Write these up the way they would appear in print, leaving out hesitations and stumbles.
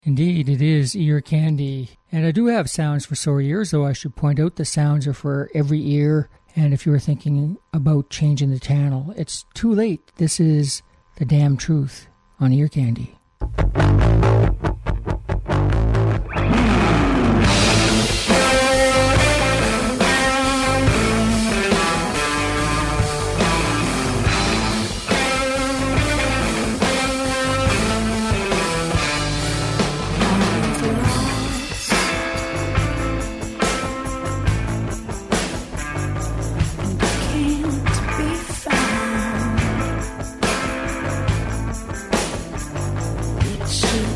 Indeed, it is ear candy. And I do have sounds for sore ears, though I should point out the sounds are for every ear. And if you were thinking about changing the channel, it's too late. This is The Damn Truth on Ear Candy. Should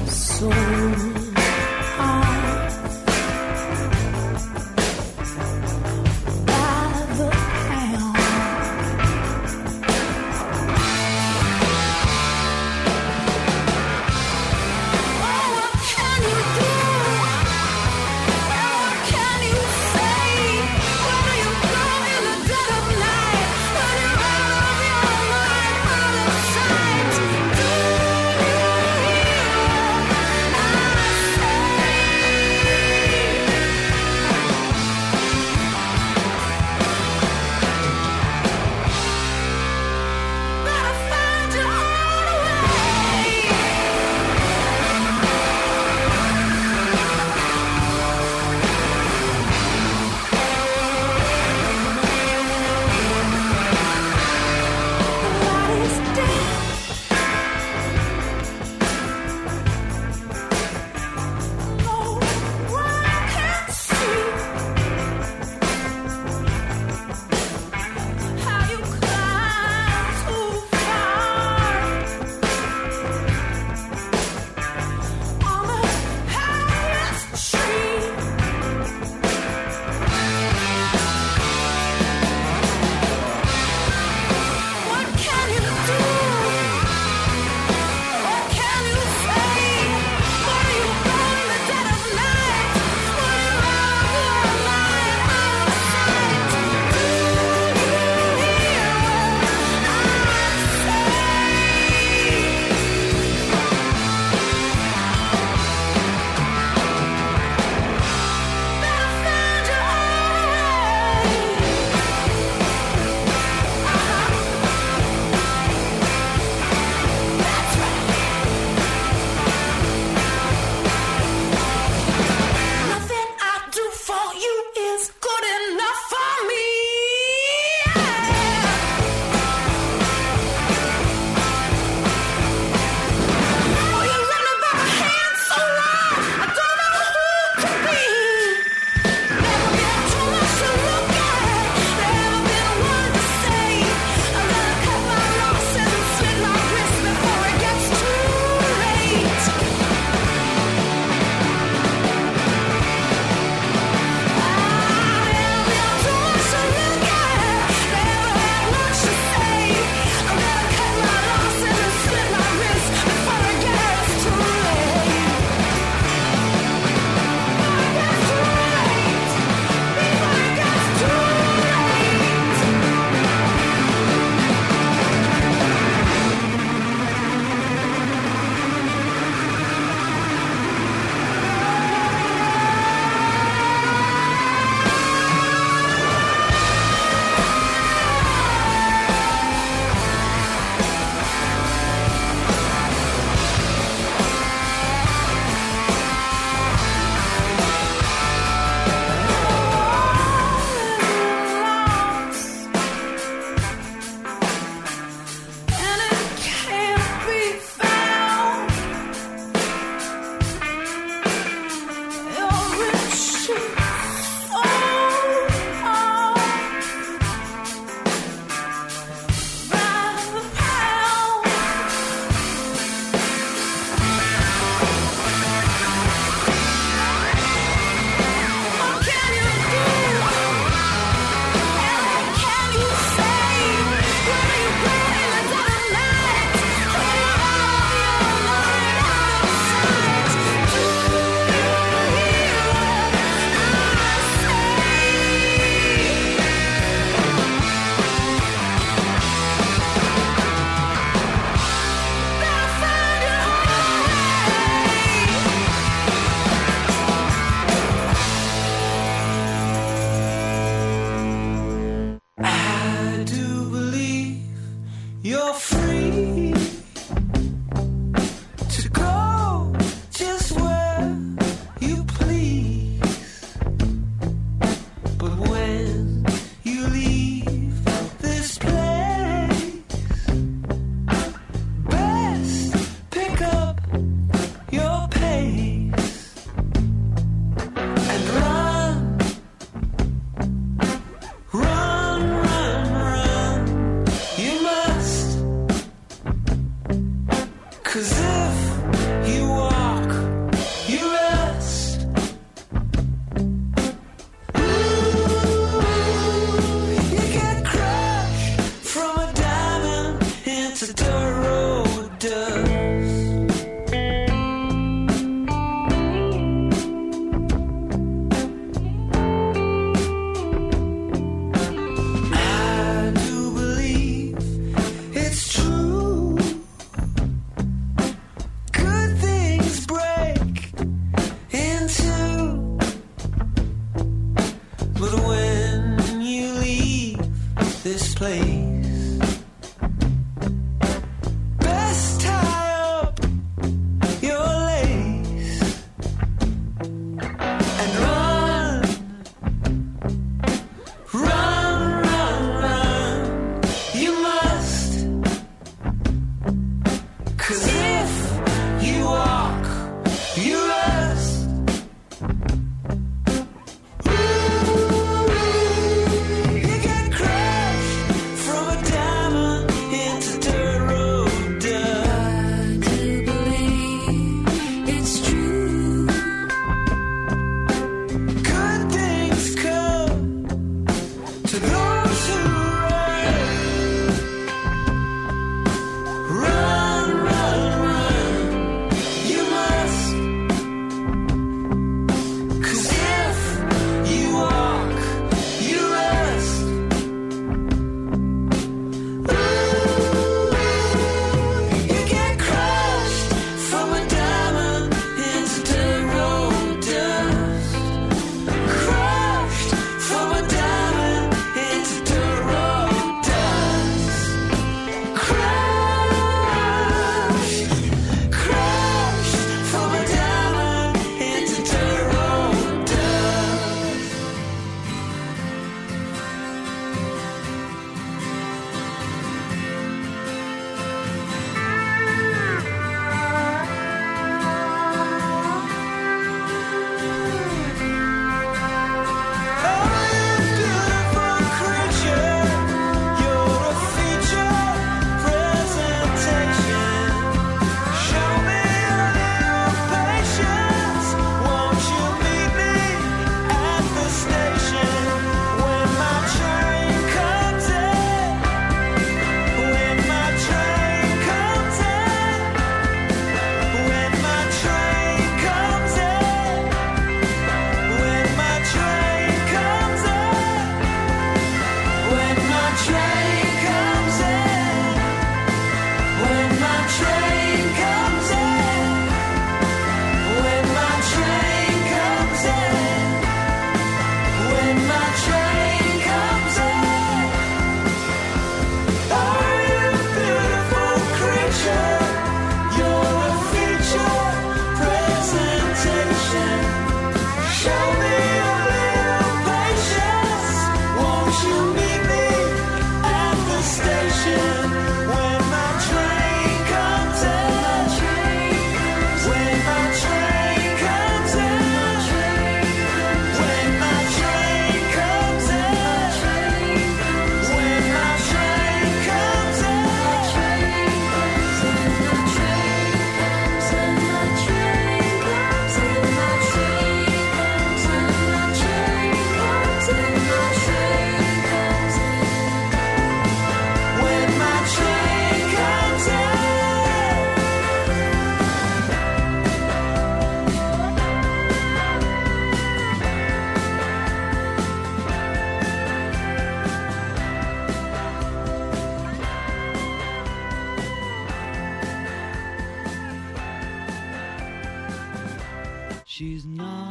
She's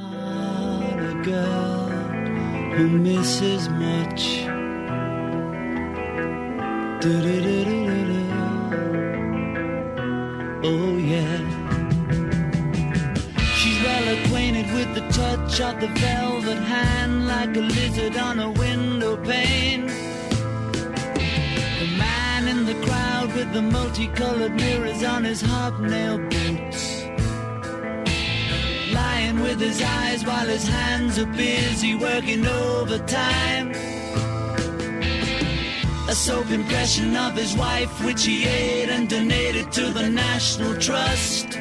not a girl who misses much. Do-do-do-do-do-do. Oh yeah. She's well acquainted with the touch of the velvet hand, like a lizard on a window pane. The man in the crowd with the multicolored mirrors on his hobnail boots, lying with his eyes while his hands are busy working overtime. A soap impression of his wife, which he ate and donated to the National Trust.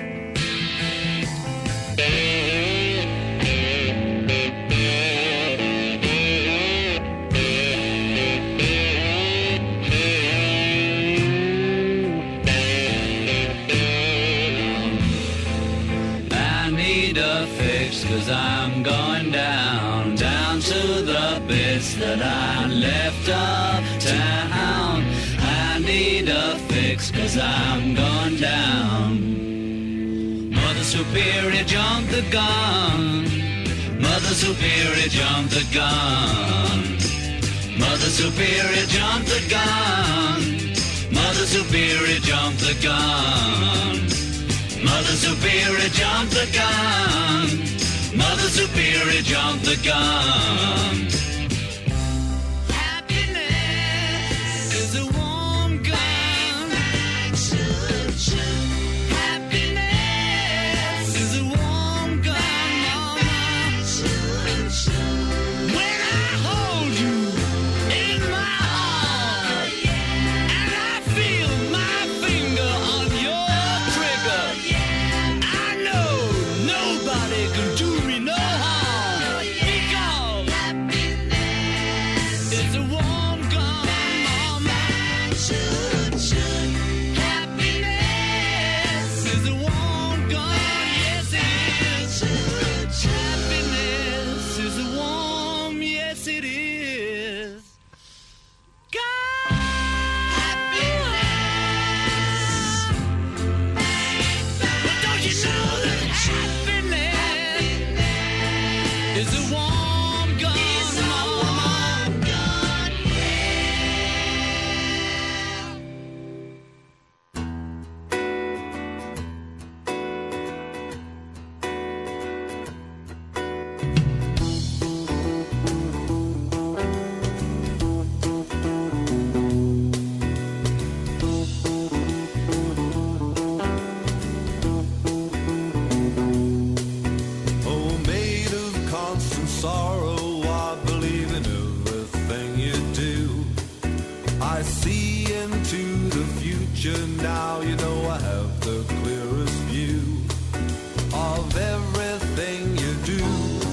Cause I'm going down, down to the bits that I left uptown. I need a fix cause I'm going down. Mother Superior jumped the gun. Mother Superior jumped the gun. Mother Superior jumped the gun. Mother Superior jumped the gun. Mother Superior jumped the gun. Mother Superior jumped the gun. Happiness is a warm gun. Happiness is a warm gun, mama. When I hold you in my arms and I feel my finger on your trigger, I know nobody can do me no harm because happiness is a warm gun, mama. Happiness is a warm gun, yes it is. Happiness is a warm, yes it is. God, happiness. But don't you know that happiness is a warm gun, mama? Oh, made of constant sorrow, I believe in everything you do. I see into the future now, you know I have the clearest view of everything you do.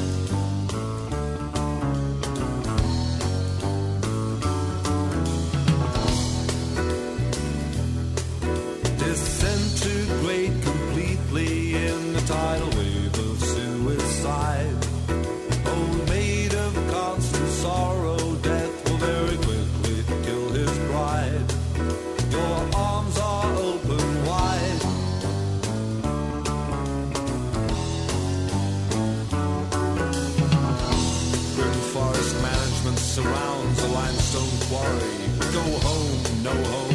Disintegrate completely in the tidal wave of suicide. Oh, made of constant sorrow, death will very quickly kill his bride. Your arms are open wide. Grim forest management surrounds a limestone quarry. Go home, no home.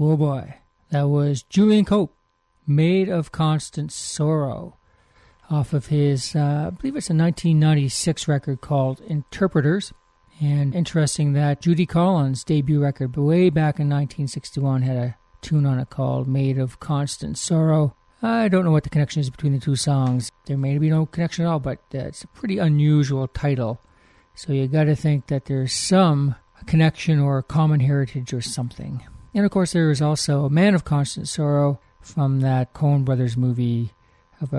Oh boy. That was Julian Cope, Made of Constant Sorrow, off of his, I believe it's a 1996 record called Interpreters. And interesting that Judy Collins' debut record way back in 1961 had a tune on it called Made of Constant Sorrow. I don't know what the connection is between the two songs. There may be no connection at all, but it's a pretty unusual title. So you got to think that there's some connection or common heritage or something. And of course there is also Man of Constant Sorrow from that Coen Brothers movie of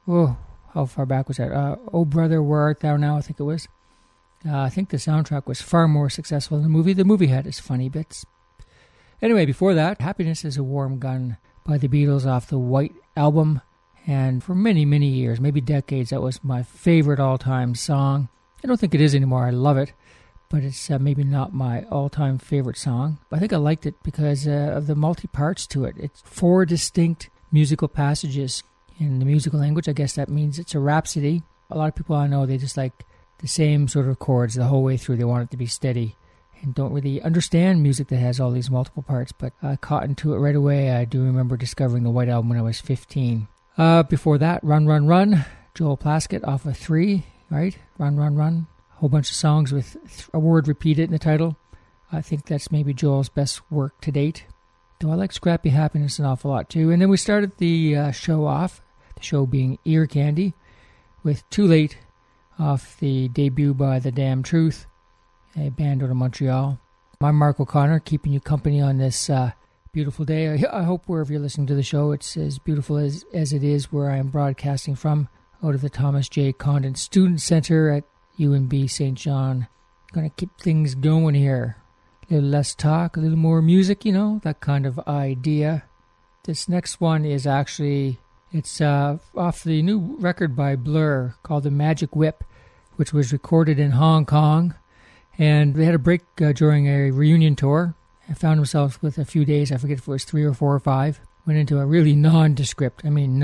how far back was that? Oh Brother, Where Art Thou Now, I think it was. I think the soundtrack was far more successful than the movie. The movie had its funny bits. Anyway, before that, Happiness is a Warm Gun by the Beatles off the White Album. And for many, many years, maybe decades, that was my favorite all-time song. I don't think it is anymore. I love it. But it's maybe not my all-time favorite song. I think I liked it because of the multi-parts to it. It's 4 distinct musical passages. In the musical language, I guess that means it's a rhapsody. A lot of people I know, they just like the same sort of chords the whole way through. They want it to be steady and don't really understand music that has all these multiple parts. But I caught into it right away. I do remember discovering the White Album when I was 15. Before that, Run, Run, Run, Joel Plaskett off of 3, right? Run, Run, Run. A whole bunch of songs with a word repeated in the title. I think that's maybe Joel's best work to date. Though I like Scrappy Happiness an awful lot too. And then we started the show off, the show being Ear Candy, with Too Late off the debut by The Damn Truth, a band out of Montreal. I'm Mark O'Connor, keeping you company on this beautiful day. I hope wherever you're listening to the show, it's as beautiful as it is where I am broadcasting from, out of the Thomas J. Condon Student Center at UNB St. John. Going to keep things going here. A little less talk, a little more music, that kind of idea. This next one is actually, it's off the new record by Blur called The Magic Whip, which was recorded in Hong Kong. And they had a break during a reunion tour. I found themselves with a few days, I forget if it was 3 or 4 or 5, went into a really nondescript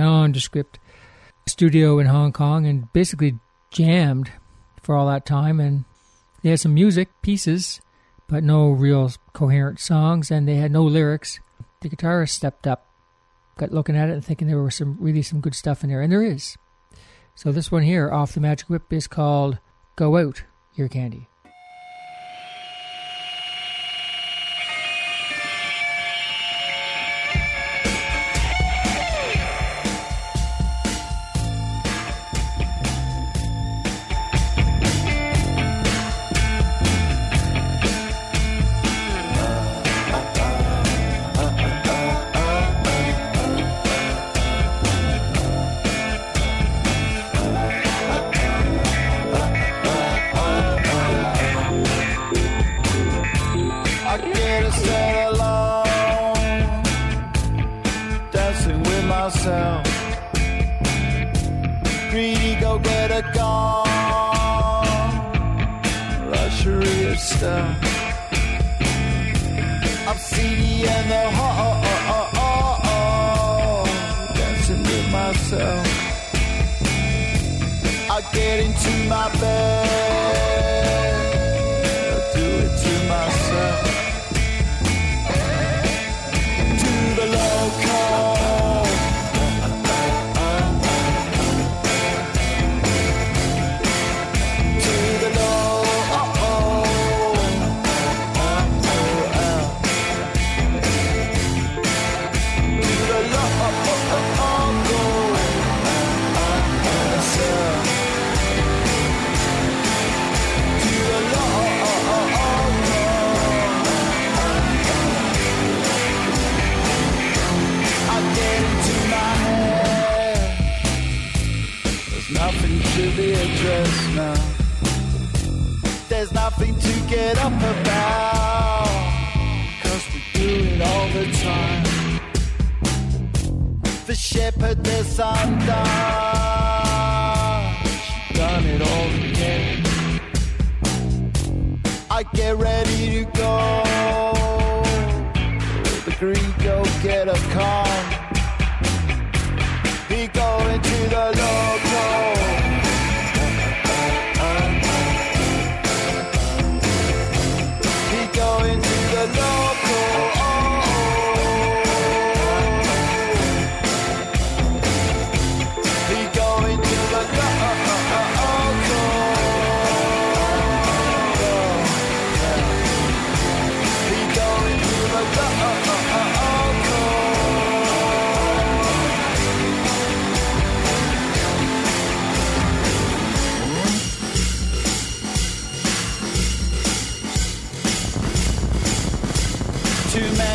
studio in Hong Kong and basically jammed for all that time. And they had some music pieces, but no real coherent songs, and they had no lyrics. The guitarist stepped up, got looking at it and thinking there was some good stuff in there, and there is. So this one here off The Magic Whip is called Go Out, Ear Candy.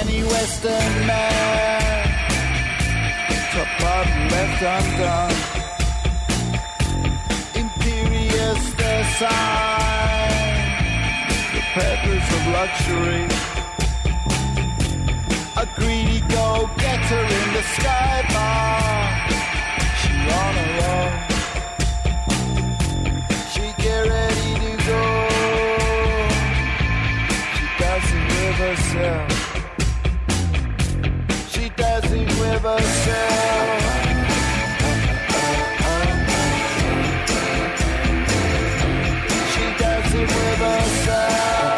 any Western man, top part left undone. Imperious their sign, the peddlers of luxury. A greedy go-getter in the sky bar. She on her own. She get ready to go. She does it with herself. She does it with herself. She does it with herself.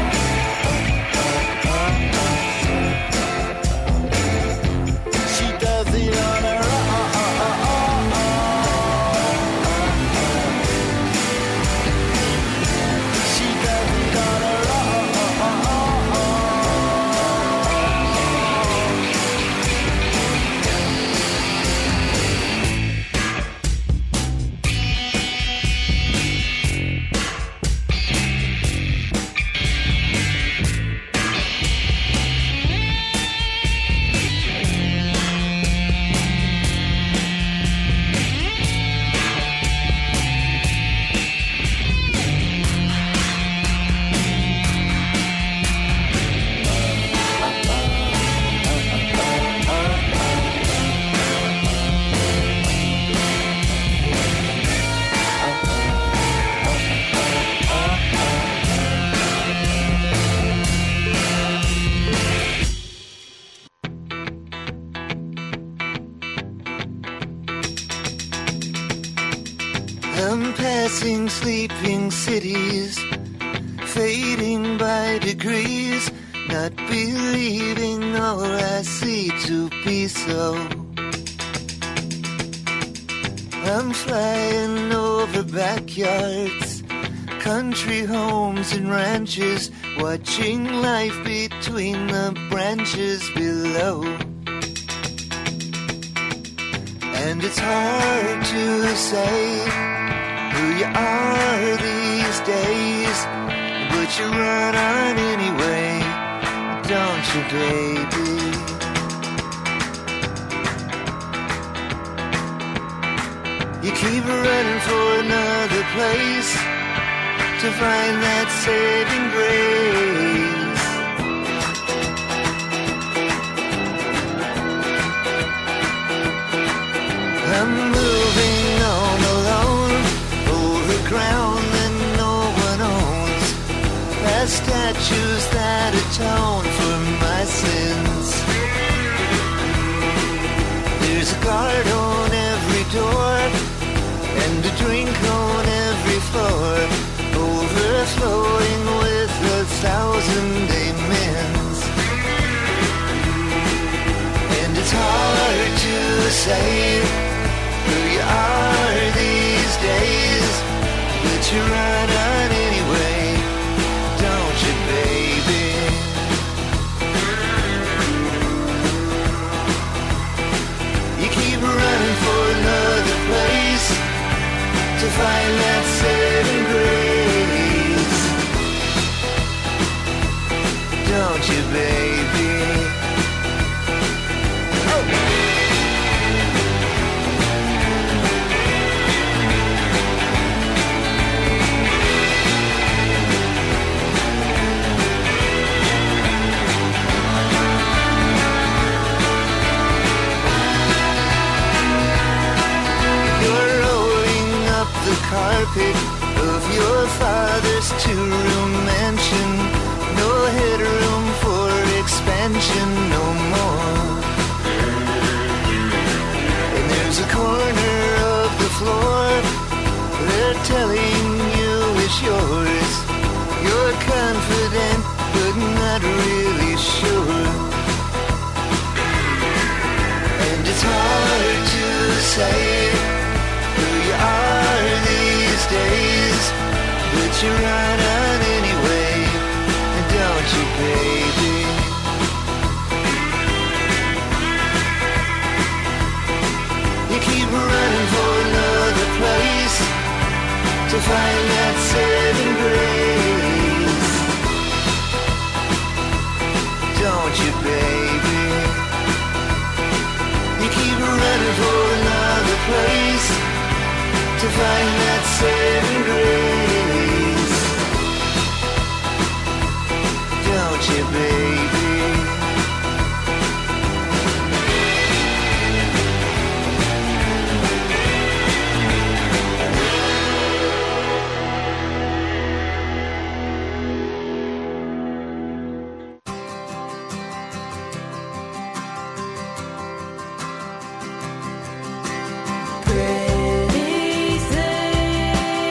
I'm passing sleeping cities, fading by degrees, not believing all I see to be so. I'm flying over backyards, country homes and ranches, watching life between the branches below. And it's hard to say who you are these days, but you run on anyway, don't you, baby? You keep running for another place to find that saving grace. I'm moving on alone, over ground that no one owns, past statues that atone for my sins. There's a guard on every door, and a drink on every floor, overflowing with 1,000 amens. And it's hard to say who you are these days, but you run on anyway, don't you, baby? You keep running for another place to find that saving grace, don't you, baby? Oh. The carpet of your father's two-room mansion, no headroom for expansion no more. And there's a corner of the floor they're telling you is yours. You're confident but not really sure, and it's hard to say who you are these days, but you run on anyway, don't you, baby? You keep running for another place to find that saving grace, don't you, baby? place to find that saving grace. Don't you, baby? Pretty things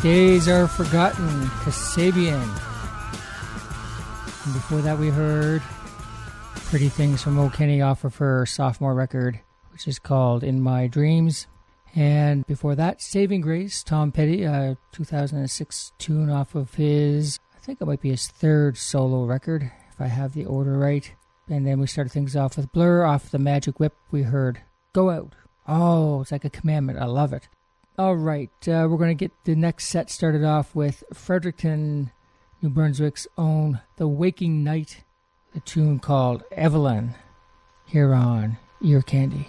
Days Are Forgotten, Kasabian. And before that we heard Pretty Things from O'Kenny off of her sophomore record, which is called In My Dreams. And before that, Saving Grace, Tom Petty, a 2006 tune off of his, I think it might be his third solo record, if I have the order right. And then we started things off with Blur. Off the Magic Whip, we heard Go Out. Oh, it's like a commandment. I love it. All right, we're going to get the next set started off with Fredericton, New Brunswick's own The Waking Night, a tune called Evelyn, here on Ear Candy.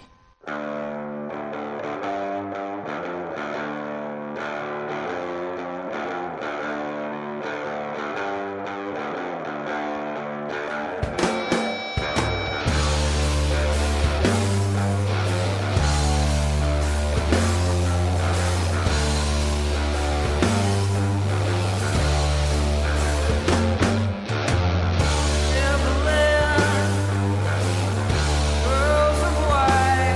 Girls of white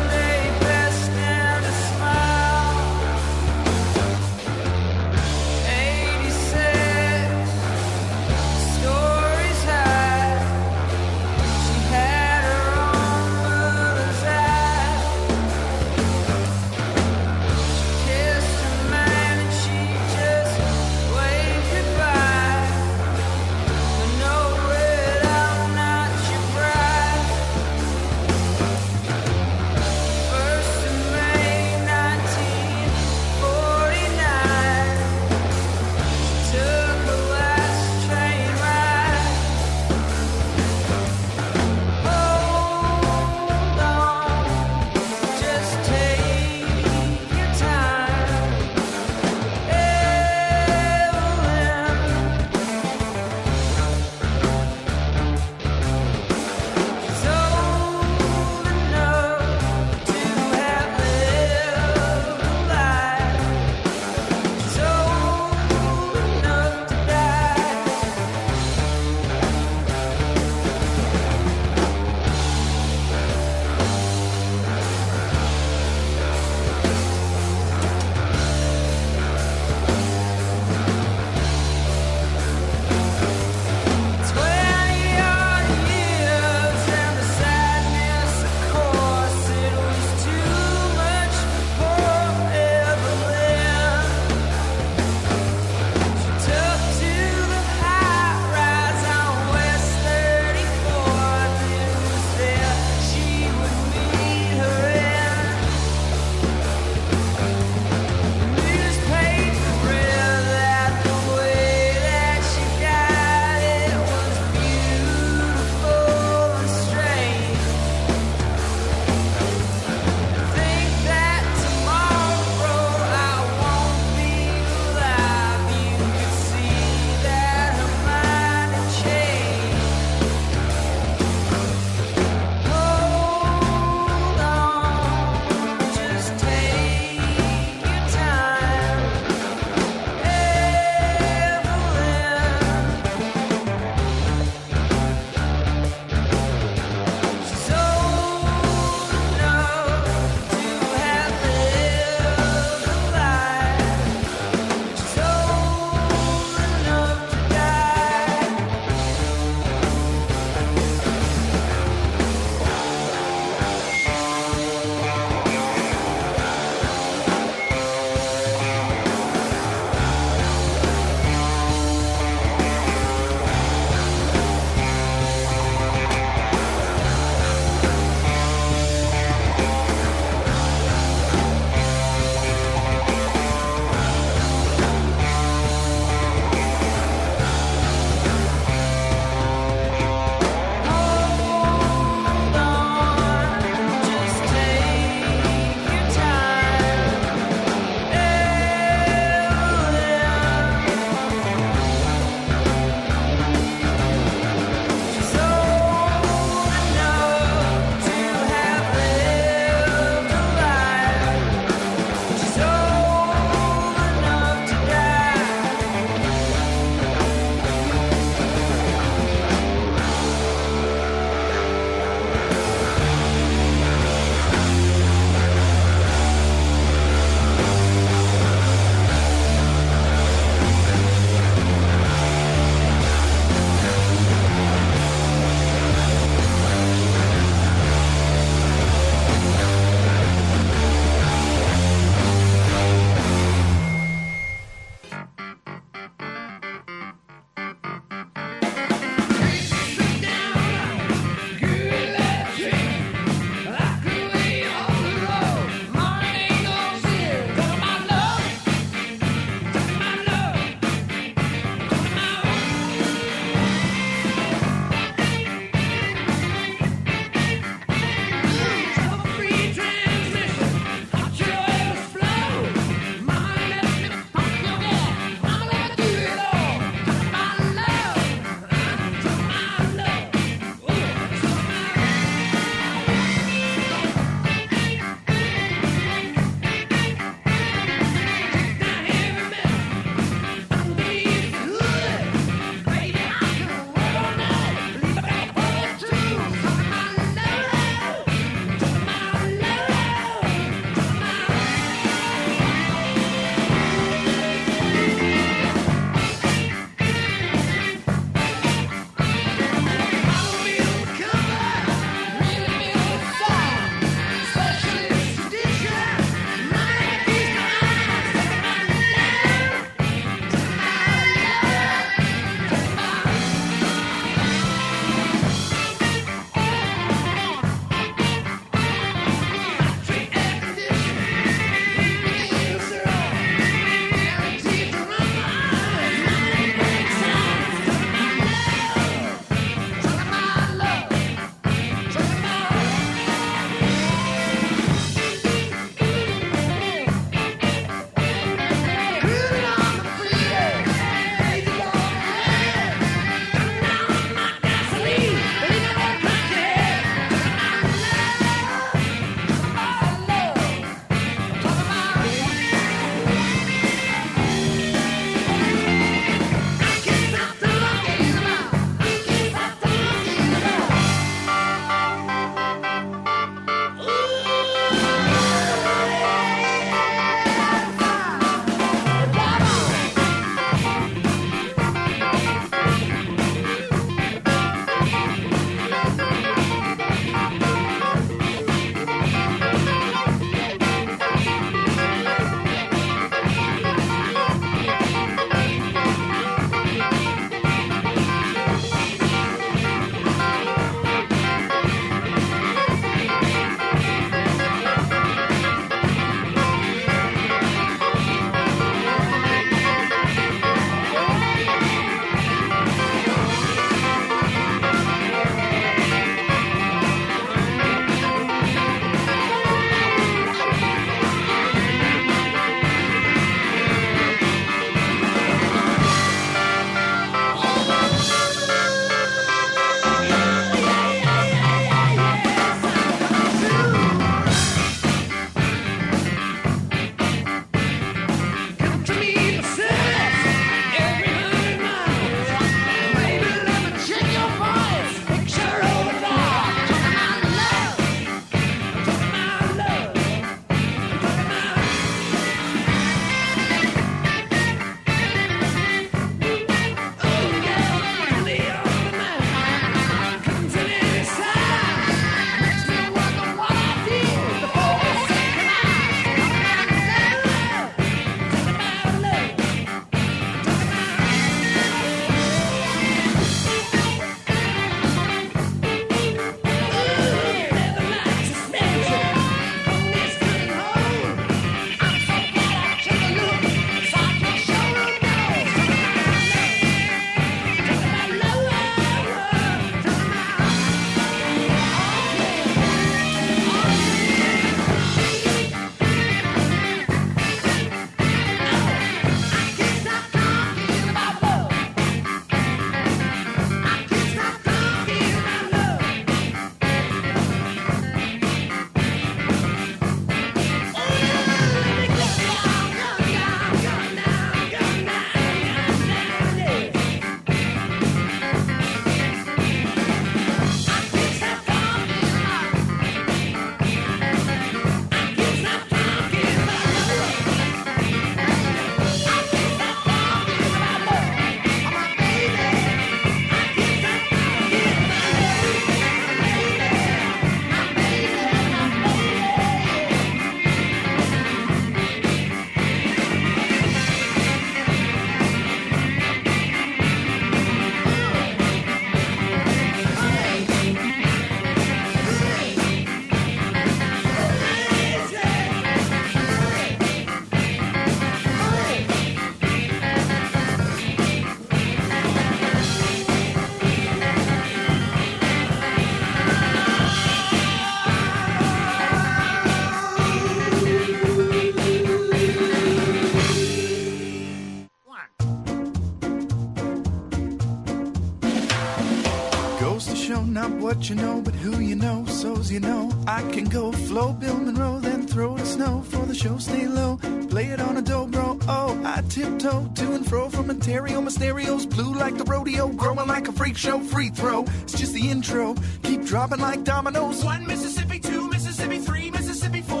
not what you know, but who you know. So's you know, I can go flow Bill Monroe, then throw the snow for the show, stay low. Play it on a dobro, oh, I tiptoe to and fro from Ontario. My stereo's blue like the rodeo, growing like a freak show. Free throw, it's just the intro. Keep dropping like dominoes. 1 Mississippi, 2 Mississippi, 3 Mississippi, 4.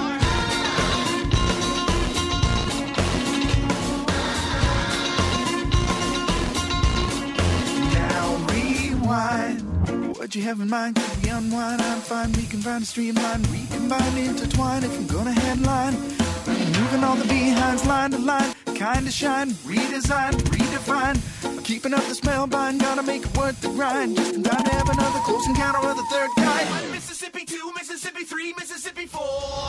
Now rewind. What you have in mind? Could we unwind? I'm fine. We can find a streamline, recombine, intertwine. If I'm gonna headline, moving all the behinds, line to line, kinda shine, redesign, redefine. Keeping up the spellbind, gotta make it worth the grind. Just in time to have another close encounter of the third kind. 1 Mississippi, 2 Mississippi, 3 Mississippi, 4.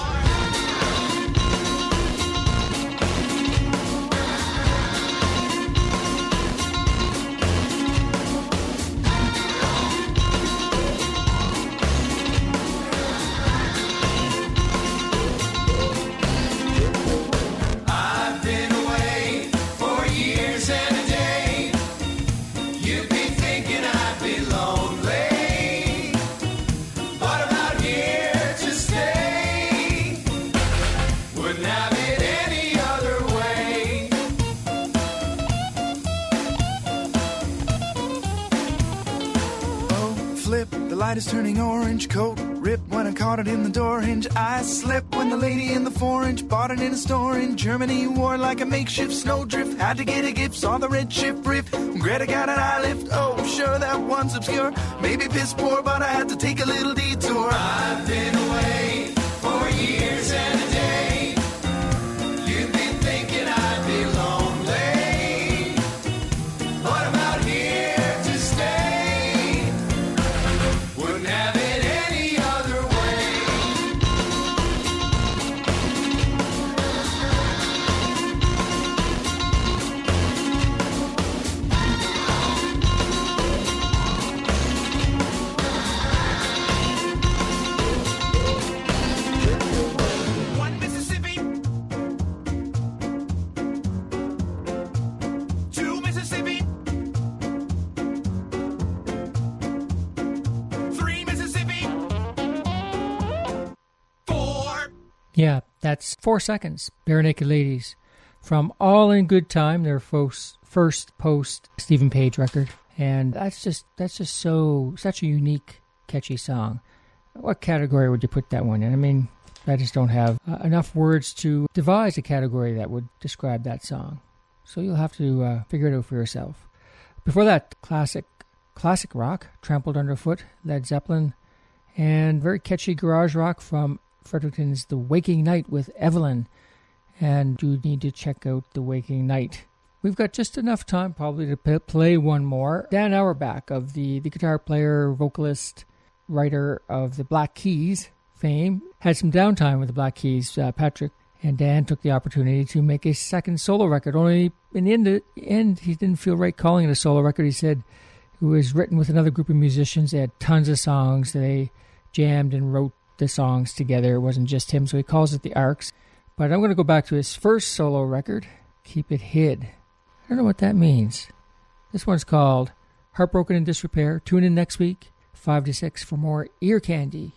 Light is turning orange, coat ripped when I caught it in the door hinge. I slipped when the lady in the 4-inch bought it in a store in Germany. Wore like a makeshift snowdrift, had to get a gift, saw the red shift riff. Greta got an eye lift, oh sure that one's obscure. Maybe piss poor, but I had to take a little detour. I've been away for years and a day. You'd be thinking I'd be lonely, but I'm out here to stay. Wouldn't have it any other way. One Mississippi, 2 Mississippi, 3 Mississippi, 4. Yeah, that's 4 seconds. Bare Naked Ladies from All in Good Time, their first post Stephen Page record, and that's just such a unique, catchy song. What category would you put that one in? I mean, I just don't have enough words to devise a category that would describe that song. So you'll have to figure it out for yourself. Before that, classic rock, Trampled Underfoot, Led Zeppelin, and very catchy garage rock from Fredericton's The Waking Night with Evelyn. And you need to check out The Waking Night. We've got just enough time probably to play one more. Dan Auerbach, of the guitar player, vocalist, writer of the Black Keys fame, had some downtime with the Black Keys. Patrick and Dan took the opportunity to make a second solo record. Only in the end, he didn't feel right calling it a solo record. He said it was written with another group of musicians. They had tons of songs. They jammed and wrote the songs together. It wasn't just him, so he calls it the Arcs. But I'm going to go back to his first solo record, Keep It Hid. I don't know what that means. This one's called Heartbroken in Disrepair. Tune in next week, 5 to 6, for more Ear Candy.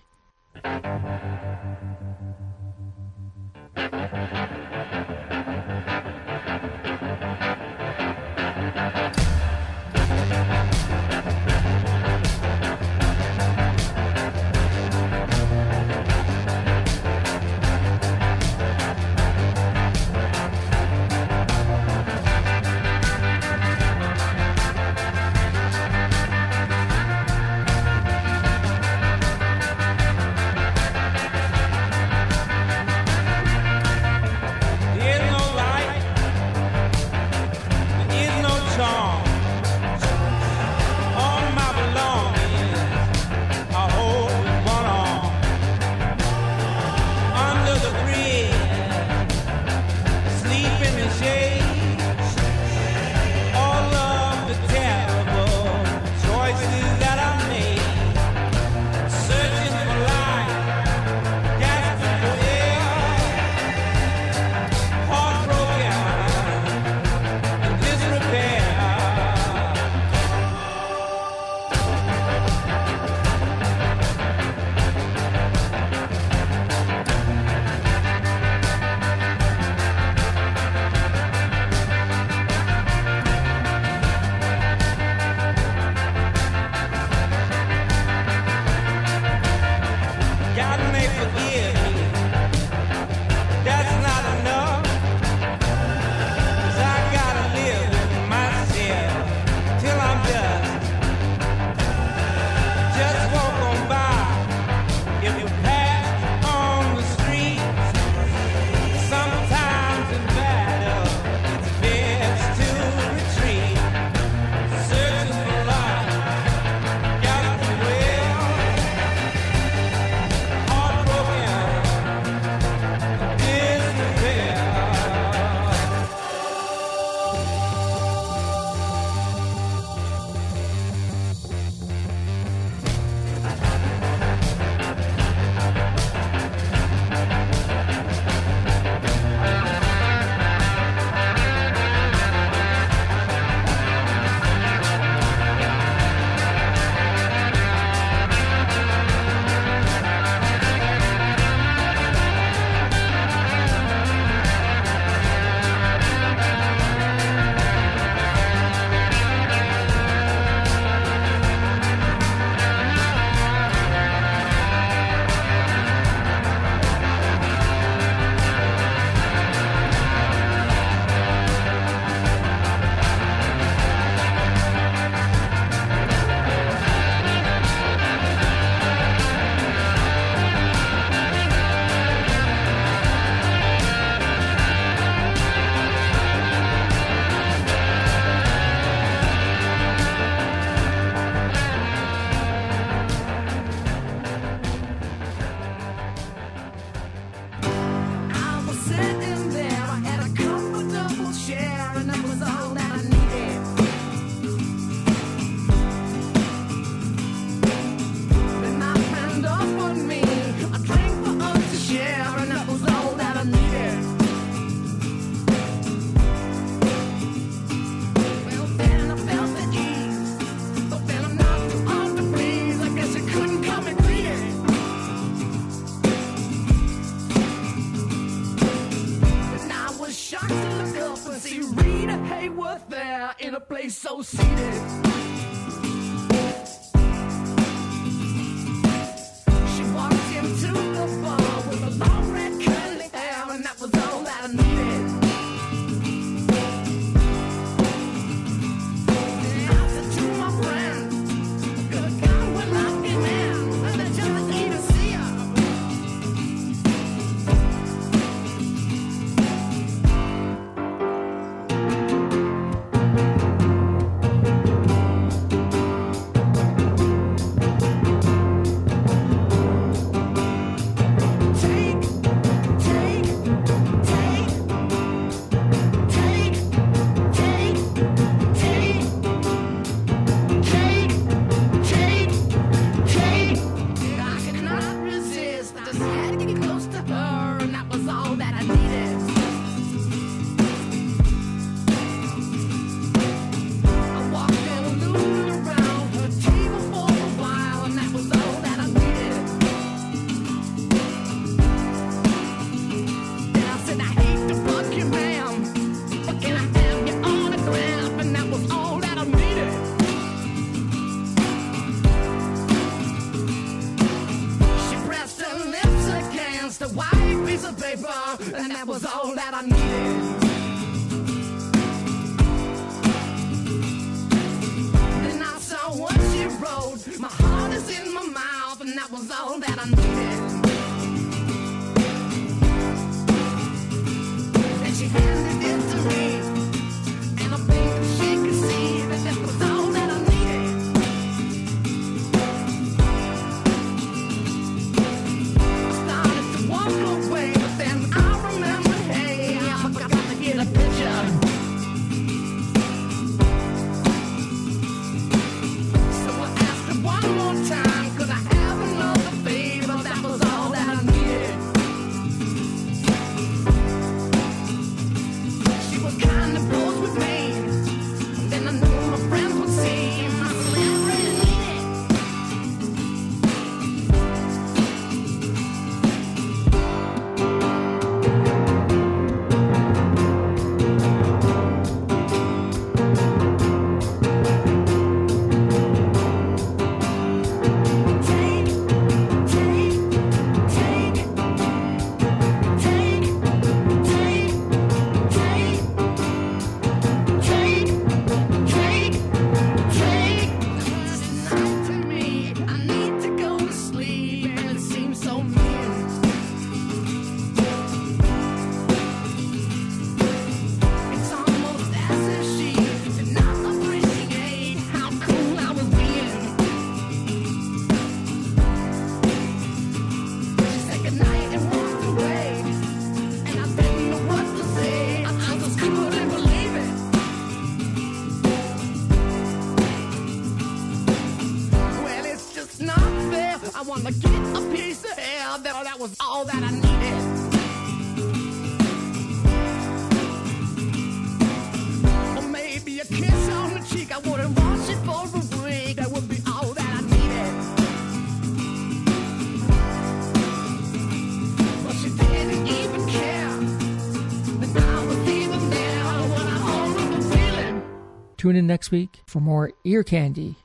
and see Rita Hayworth there in a place so seated. She walked into the bar with a long red curly hair, and that was all that I needed. I said to my friend, good God, we're lucky man, and I just need to see her. And that was all that I needed. Then I saw what she wrote, my heart is in my mouth, and that was all that I needed. And she handed it to me, and I think that she could see that that was all that I needed. I started to walk away, but then I remembered, hey, I forgot to get a picture. So I asked her one more time, could I have another favor? That was all that I needed. She was kind of close with me, then I knew my friends would see my celebrity. I want to get a piece of hair. That was all that I needed. Or maybe a kiss on the cheek. I wouldn't wash it for a week. That would be all that I needed. But she didn't even care. And I was even there when I only was feeling. Tune in next week for more ear candy